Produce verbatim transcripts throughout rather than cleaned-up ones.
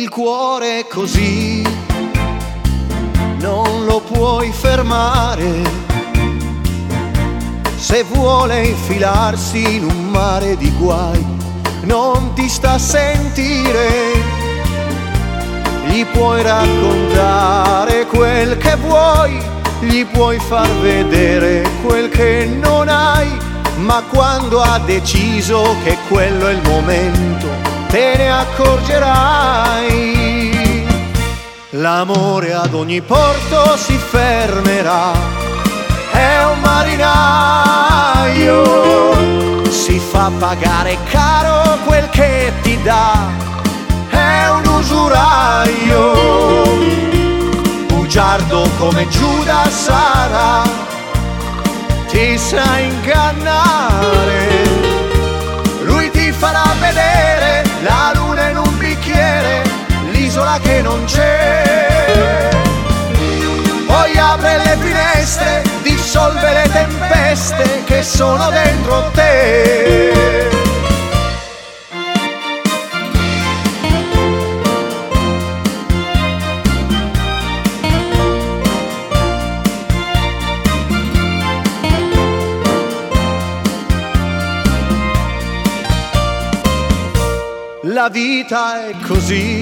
Il cuore è così, non lo puoi fermare. Se vuole infilarsi in un mare di guai, non ti sta a sentire. Gli puoi raccontare quel che vuoi, gli puoi far vedere quel che non hai, ma quando ha deciso che quello è il momento, te ne accorgerai. L'amore ad ogni porto si fermerà, è un marinaio, si fa pagare caro quel che ti dà, è un usuraio, bugiardo come Giuda sarà, ti sa ingannare. Lui ti farà vedere la luna in un bicchiere, l'isola che non c'è, poi apre le finestre, dissolve le tempeste che sono dentro te. La vita è così,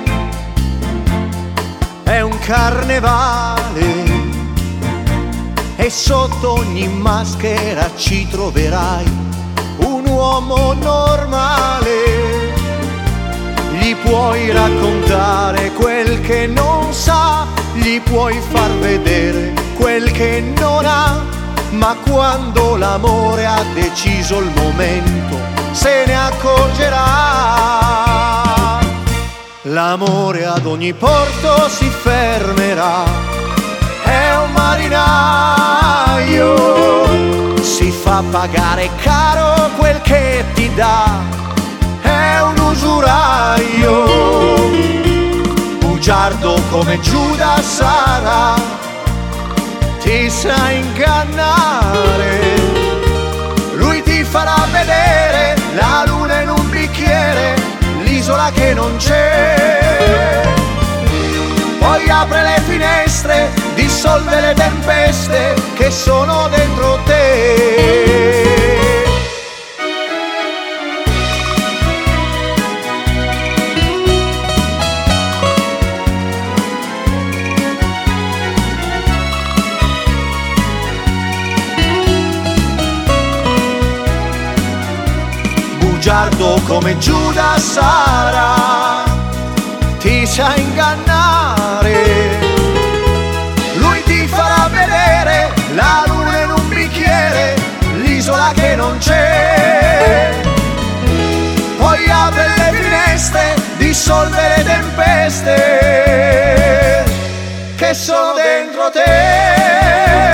è un carnevale, e sotto ogni maschera ci troverai un uomo normale. Gli puoi raccontare quel che non sa, gli puoi far vedere quel che non ha, ma quando l'amore ha deciso il momento, se ne accorgerà. L'amore ad ogni porto si fermerà, è un marinaio, si fa pagare caro quel che ti dà, è un usuraio, bugiardo come Giuda sarà, ti sa ingannare. Lui ti farà vedere la luna in un bicchiere, l'isola che non c'è, poi apre le finestre, dissolve le tempeste che sono dentro te. Bugiardo come Giuda sarà, ti sa ingannare. Lui ti farà vedere la luna in un bicchiere, l'isola che non c'è, poi apre le finestre, dissolve le tempeste che sono dentro te.